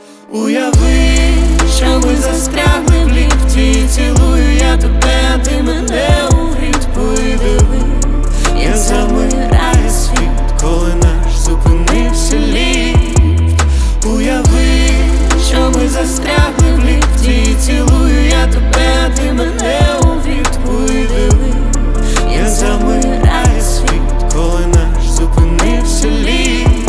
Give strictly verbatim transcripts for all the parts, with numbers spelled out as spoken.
Уяви, що ми застрягли в ліфті. Цілую я тебе, а ти мене у гріт. Подиви, як замирає світ, коли наш зупинився ліфт. Уяви, що ми застрягли в ліфті. Цілую я тебе, а ти мене у гріт. Подиви, як замирає світ, коли наш зупинився ліфт.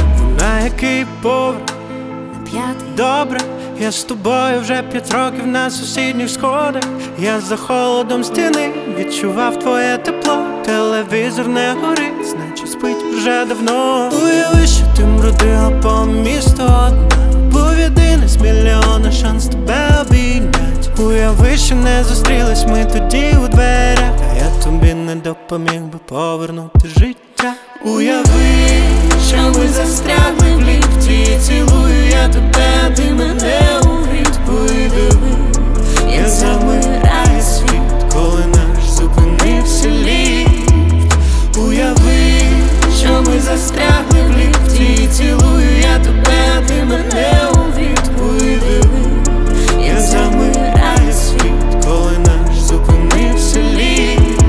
На який поверх? П'ятий. Добре, я з тобою вже п'ять років на сусідніх сходах. Я за холодом стіни відчував твоє тепло. Телевізор не горить, значить спить вже давно. Уяви, що ти бродила по місту одна, був єдиний з мільйона шанс тебе обійнять. Уяви, що не зустрілись ми тоді у дверях, а я тобі не допоміг би повернути життя. Уяви, що ми застрягли в ліфті. Цілую я тебе, а ти мене у гріт. Подиви, як замирає світ, коли наш зупинився ліфт. Уяви, що ми застрягли в ліфті. Цілую я тебе, а ти мене у гріт. Подиви, як замирає світ, коли наш зупинився ліфт.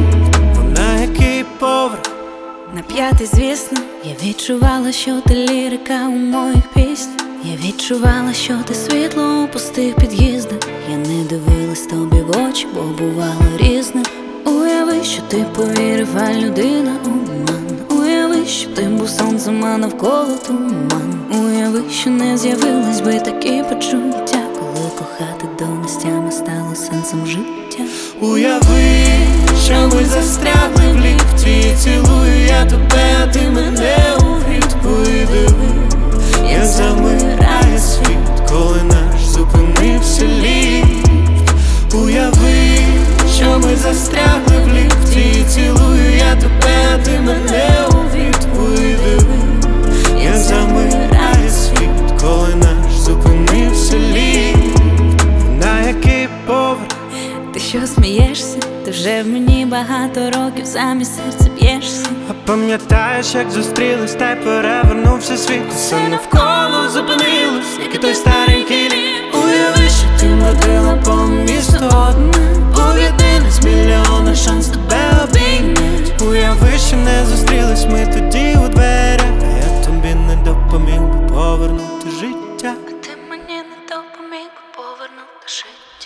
На який поверх? На п'ятий, звісно. Я відчувала, що ти лірика у моїх піснях. Я відчувала, що ти світло у пустих під'їздах. Я не дивилась тобі в очі, бо бувало різне. Уяви, що ти повірив, а людина обман. Уяви, що ти був сонцем, а навколо туман. Уяви, що не з'явились би такі почуття, коли кохати до нестями стало сенсом життя. Уяви, що ми застрягли в ліфті. Цілую я тебе, а ти мене у гріт. Подиви, як замирає світ, коли наш зупинився ліфт. Уяви, що ми застрягли в ліфті. Цілую я тебе, а ти мене у гріт. Подиви, як замирає світ, коли наш зупинився ліфт. На який поверх? Ти що смієшся? Ти вже в мені багато років замість серця б'єшся. А пам'ятаєш, як зустрілись, та й перевернувся світ. Все навколо зупинилось, як і той старий кілі. Уяви, що ти бродила по місту одна, був єдиний з мільйона шанс тебе обійнять. Уяви, що не зустрілись ми тоді у дверях, а я тобі не допоміг би повернути життя. А ти мені не допоміг би повернути життя.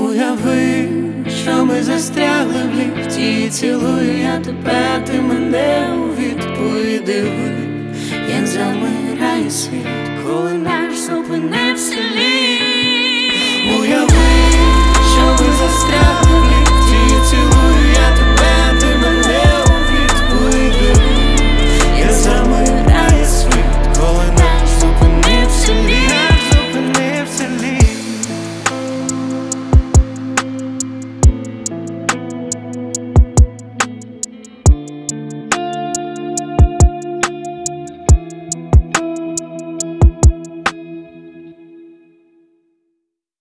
Уяви, Що ми застрягли в ліфті. Цілую я тебе, а ти мене у відповідь. Диви, як замирає світ, коли наш зупинився ліфт.